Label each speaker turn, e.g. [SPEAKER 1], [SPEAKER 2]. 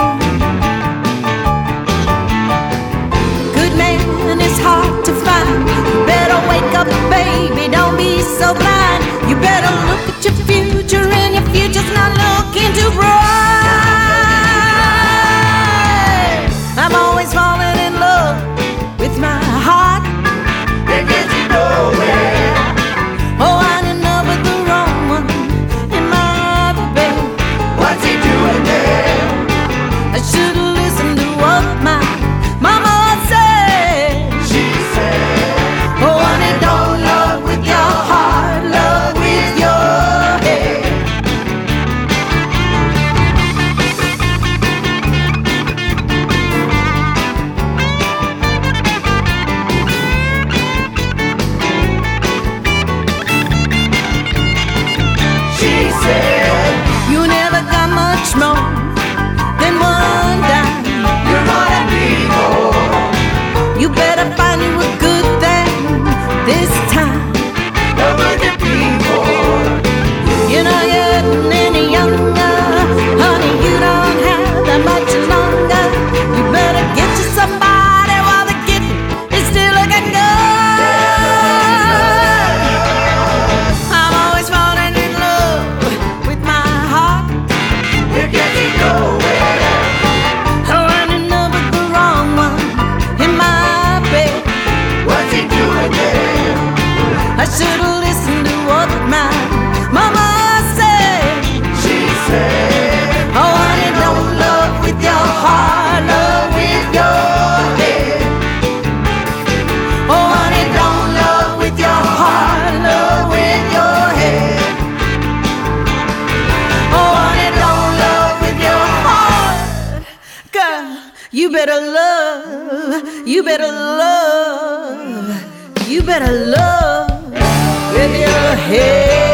[SPEAKER 1] Good man is hard to find. You better wake up, baby, don't be so blind. You better look at your future, and your future's not looking too bright. I'm always falling in love with my heart.
[SPEAKER 2] It gets you nowhere.
[SPEAKER 1] Oh, I'm in love with the wrong one in my bed.
[SPEAKER 2] What's he doing there?
[SPEAKER 1] I should've listened to what my mama said.
[SPEAKER 2] She said,
[SPEAKER 1] Oh, honey, don't love with your heart, love with your head.
[SPEAKER 2] she said,
[SPEAKER 1] You never got much more than one dime.
[SPEAKER 2] you're gonna need more.
[SPEAKER 1] You better find you a good thing this time.
[SPEAKER 2] Don't look at people.
[SPEAKER 1] You're not getting any younger, honey, you don't have that much longer. You better get you somebody while the getting is still looking good. I'm always falling in love with my heart.
[SPEAKER 2] It gets you nowhere.
[SPEAKER 1] Oh, I'm in love with the wrong one in my bed.
[SPEAKER 2] What's he doing there?
[SPEAKER 1] I should've listened to what my mama said.
[SPEAKER 2] She said,
[SPEAKER 1] Oh, honey, don't love with your heart, love with your head. Oh, honey, don't love with your heart, love with your head. Oh, honey, don't love with your heart. Girl, you better love, you better love, you better love with your head.